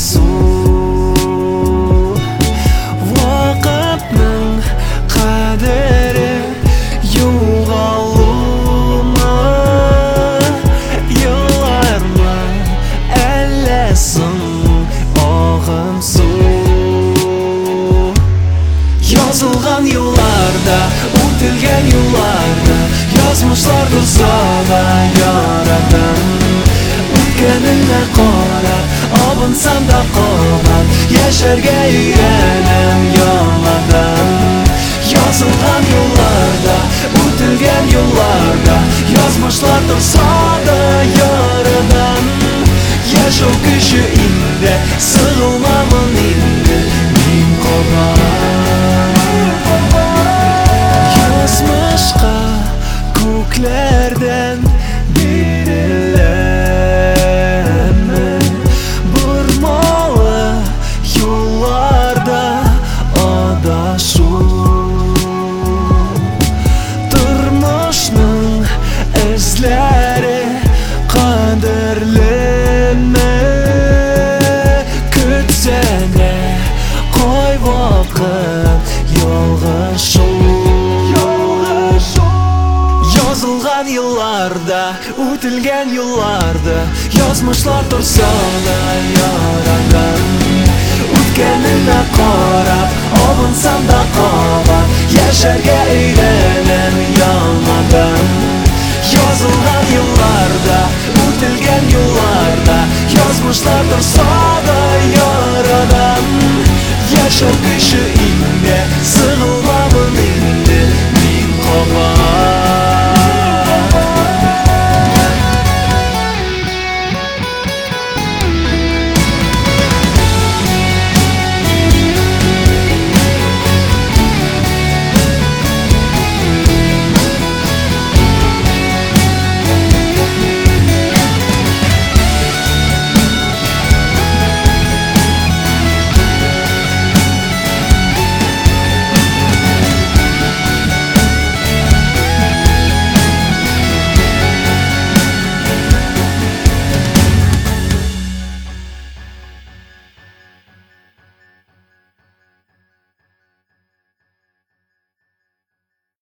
suv. Vaqtning qadri yo'g'olumi, yillarmi allasin og'im suv. Yozilgan yollarda, o'tilgan yo'llarda yozmishlar tursa yaradan. O'tganingni qarab, obinsam da qo'rqib, yasharga uyrenim yollardan. Yozilgan yollarda, o'tilgan yo'llarda yozmishlar tursa yaradan. Yashov kuchi indi, sig'ilmamin endi men qo'rqaman. Yozmishqa ko'klardan berilami, burmoqli yo'llarda adashuv. Turmushning izlari qadrlimi, kutsana qo'y vaqt yolg'ishuv. Yozilgan yillarda, o'tilgan yo'llarda yozmishlar tursa yaradan. O'tganingni qarab, obinsam da qo'rqib, yasharga uyrenim yollardan. Yozilgan yillarda, o'tilgan yo'llarda yozmishlar tursa yaradan. Yashov kuchi indi, sig'il